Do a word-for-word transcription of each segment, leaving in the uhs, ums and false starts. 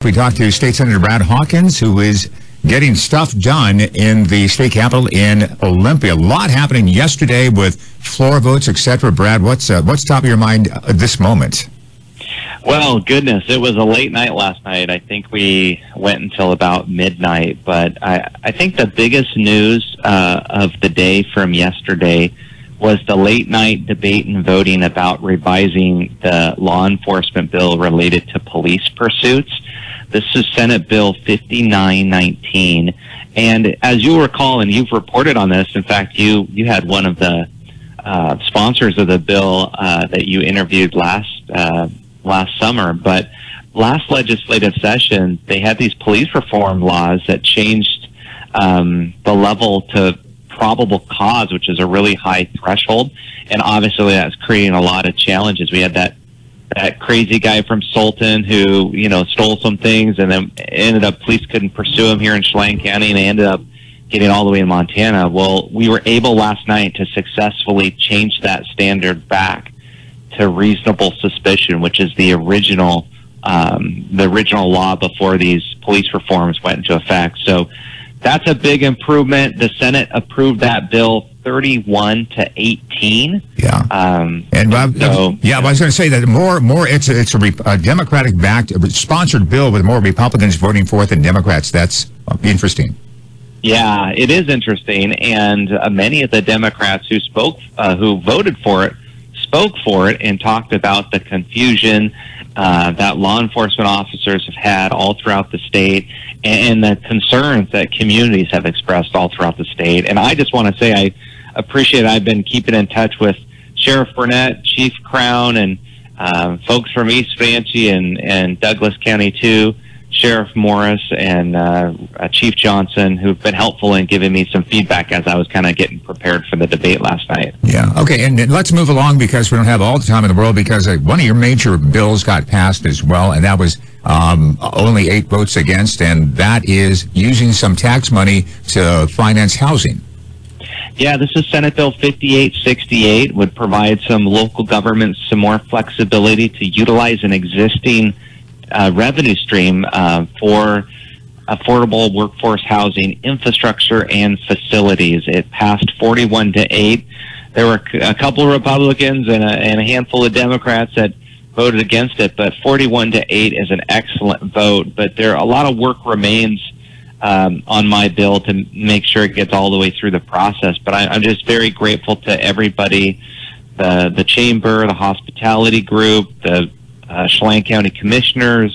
we talked to State Senator Brad Hawkins, who is getting stuff done in the state capitol in Olympia. A lot happening yesterday with floor votes, et cetera. Brad, what's uh, what's top of your mind at this moment? Well, goodness, it was a late night last night. I think we went until about midnight. But I, I think the biggest news uh, of the day from yesterday was the late night debate and voting about revising the law enforcement bill related to police pursuits. This is Senate Bill fifty-nine nineteen. And as you'll recall, and you've reported on this, in fact, you, you had one of the uh, sponsors of the bill uh, that you interviewed last uh, last summer. But last legislative session, they had these police reform laws that changed um, the level to probable cause, which is a really high threshold. And obviously that's creating a lot of challenges. We had that that crazy guy from Sultan who, you know, stole some things, and then ended up, police couldn't pursue him here in Chelan County, and they ended up getting all the way in Montana. Well, we were able last night to successfully change that standard back to reasonable suspicion, which is the original um, the original law before these police reforms went into effect. So that's a big improvement. The Senate approved that bill thirty-one to eighteen. Yeah. Um, and uh, so, yeah, I was going to say that more, more. It's a, it's a, re, a Democratic-backed, sponsored bill with more Republicans voting for it than Democrats. That's interesting. Yeah, it is interesting, and uh, many of the Democrats who spoke, uh, who voted for it, spoke for it and talked about the confusion uh, that law enforcement officers have had all throughout the state, and the concerns that communities have expressed all throughout the state. And I just want to say I appreciate, I've been keeping in touch with Sheriff Burnett, Chief Crown, and uh, folks from East Fancy and, and Douglas County too, Sheriff Morris and uh, uh, Chief Johnson, who've been helpful in giving me some feedback as I was kind of getting prepared for the debate last night. Yeah. Okay, and let's move along because we don't have all the time in the world, because uh, one of your major bills got passed as well, and that was um, only eight votes against, and that is using some tax money to finance housing. Yeah, this is Senate Bill fifty-eight sixty-eight, would provide some local governments some more flexibility to utilize an existing Uh, revenue stream uh, for affordable workforce housing infrastructure and facilities. It passed forty-one to eight. There were a couple of Republicans and a, and a handful of Democrats that voted against it, but forty-one to eight is an excellent vote. But there a lot of work remains um, on my bill to make sure it gets all the way through the process. But I, I'm just very grateful to everybody, the the chamber, the hospitality group, the Uh, Chelan County Commissioners,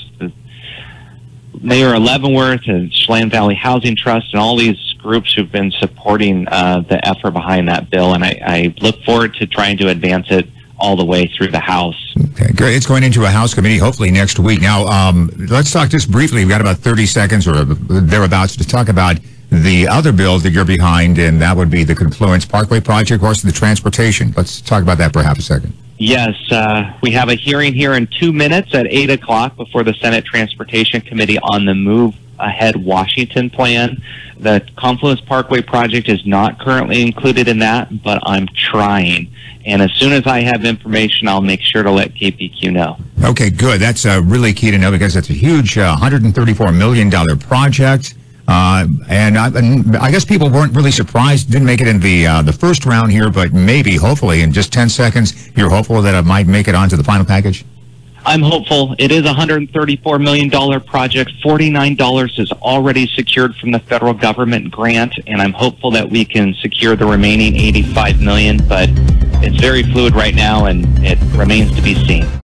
Mayor Leavenworth, and Chelan Valley Housing Trust, and all these groups who've been supporting uh, the effort behind that bill. And I, I look forward to trying to advance it all the way through the House. Okay, great. It's going into a House committee hopefully next week. Now, um, let's talk just briefly. We've got about thirty seconds or thereabouts to talk about the other bill that you're behind, and that would be the Confluence Parkway project, of course, the transportation. Let's talk about that for half a second. Yes, uh, we have a hearing here in two minutes at eight o'clock before the Senate Transportation Committee on the Move Ahead Washington plan. The Confluence Parkway project is not currently included in that, but I'm trying. And as soon as I have information, I'll make sure to let K P Q know. Okay, good. That's uh, really key to know, because it's a huge uh, one hundred thirty-four million dollars project. Uh, and I, I guess people weren't really surprised, didn't make it in the uh, the first round here, but maybe, hopefully, in just ten seconds, you're hopeful that it might make it onto the final package? I'm hopeful. It is a one hundred thirty-four million dollars project. forty-nine dollars is already secured from the federal government grant, and I'm hopeful that we can secure the remaining eighty-five million dollars, but it's very fluid right now, and it remains to be seen.